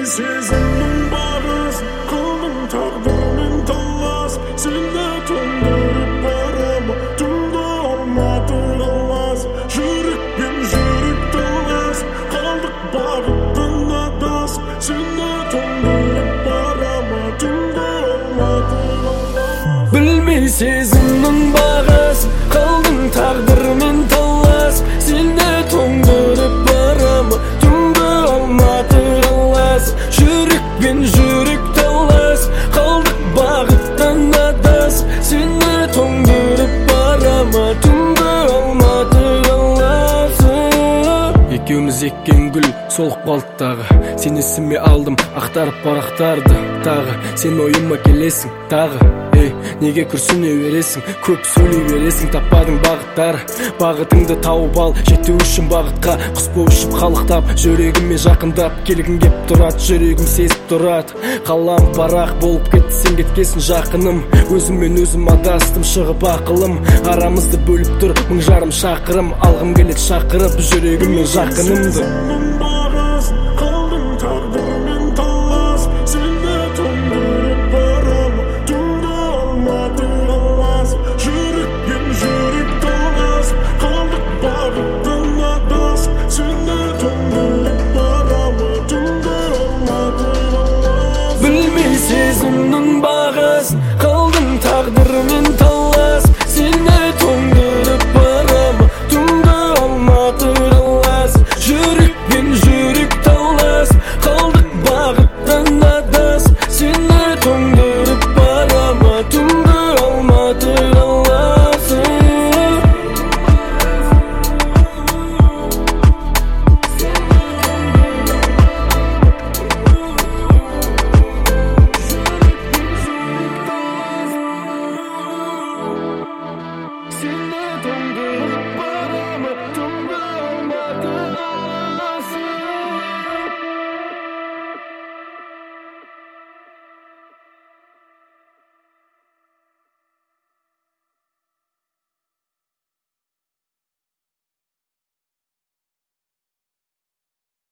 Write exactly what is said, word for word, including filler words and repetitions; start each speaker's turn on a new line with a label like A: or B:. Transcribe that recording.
A: сезімнің бағыз, қалдым тағдырмен талас. Сені тоңдырып барама, түнгі алматы қалас. Жүрек пен жүрек талас, қалдық бағыттан адас. Сені тоңдырып барама, түнгі алматы қалас. Білмей сезімнің бағыз, қалдың тағдырмен талас. Сені тоңдырып барама, түнгі алматы қалас. Жүрек пен жүрек талас, қалдық бағыттан адас. Сені тоңдырып барама, түнгі алматы қалас. Екеуміз еккен гүл солық қалды тағы. Сен есіме алдым ақтарып парақтарды тағы. Сен ойыма келесің тағы. Ей, неге күрсіне бересің, көп сөйлей бересің. Таппадың бағыттар, бағытыңды тауып ал. Жету үшін бағытқа құс болып ұшып қалықтап, жүрегіме жақындап келгің кеп тұрады, жүрегім сезіп тұрады. Қалам парақ болып кетті, сен кеткесін жақыным. Өзіммен өзім адастым, шығып ақылым. Арамызды бөліп тұр мың жарым шақырым. Алғым келеді шақырып жүрегіммен жақынымды. Қалдың тағдырмен талас, сені тоңдырып барама, түнгі алматы қалас. Жүрек пен жүрек талас, қалдық бағыттан адас. Сені тоңдырып барама, түнгі алматы қалас. Білмей сезімнің бағасын, қалдың тағдырмен талас. Сені тоңдырып барама, түнгі алматы қалас. Жүрек пен жүрек талас, қалдық бағыттан адас. Сені тоңдырып барама, түнгі алматы қалас.